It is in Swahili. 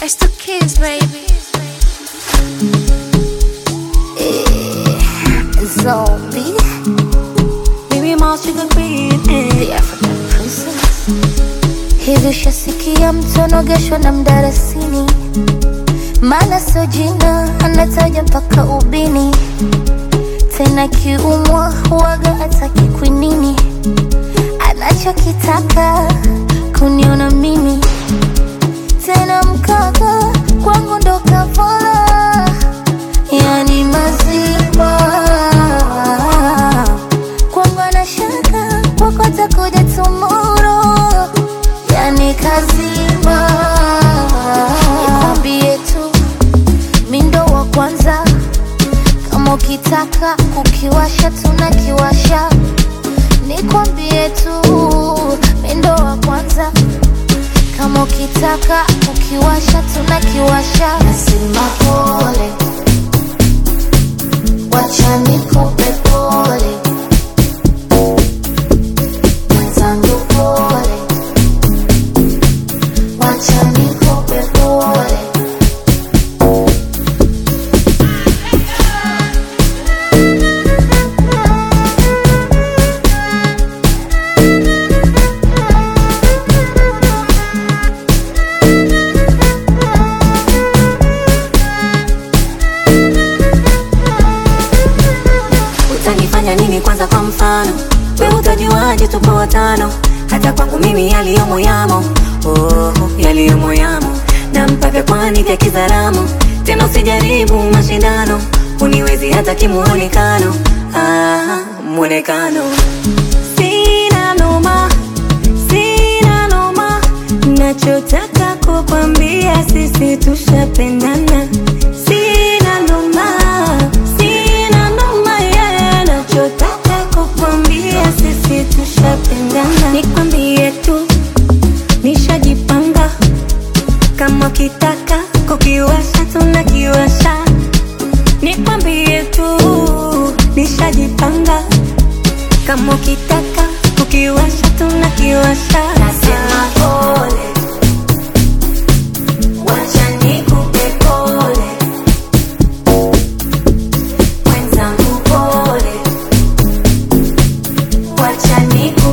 It's the kids, baby. Zombie. Baby mouse, you can breathe. The African princess. Hivi shasikia mtu anogeshwa na mdarasini, maana sio jina anataja mpaka ubini. Tena kiumwa huwaga ataki kwinini, anachokitaka kuniona mimi. Tena mkaka kwangu ndo kavola, yani mazima kwangu anashaka kwako atakuja tomorrow, yani kazima. Nikwambie tu mindo wa kwanza, kama ukitaka kukiwasha tunakiwasha. Nikwambie tu mindo wa kwanza, kama ukitaka kukiwasha tunakiwasha. Nasema pole, wacha nikupe pole, mwenzangu pole, wacha nikupe pole. Utanifanya nini kwanza kwa mfano? We utajuaje tupo watano? Hata kwangu mimi yaliyomo yamo, oh, yaliyomo yamo. Na mpaka kwani vya kizaramu, tena usijaribu mashindano. Uniwezi hata kimuonekano, muonekano. Sina noma, sina noma, nachotaka kukwambia sisi tushapendana. Sina noma, sina noma, yeah, nachotaka kukwambia sisi tushapendana. Nikwambie tu nishajipanga, kama kitaka kukiwasha tunakiwasha. Nikwambie tu nishajipanga, kama ukitaka kukiwasha tunakiwasha. Nasema pole, wacha nikupe pole, mwenzangu pole, wacha nikupe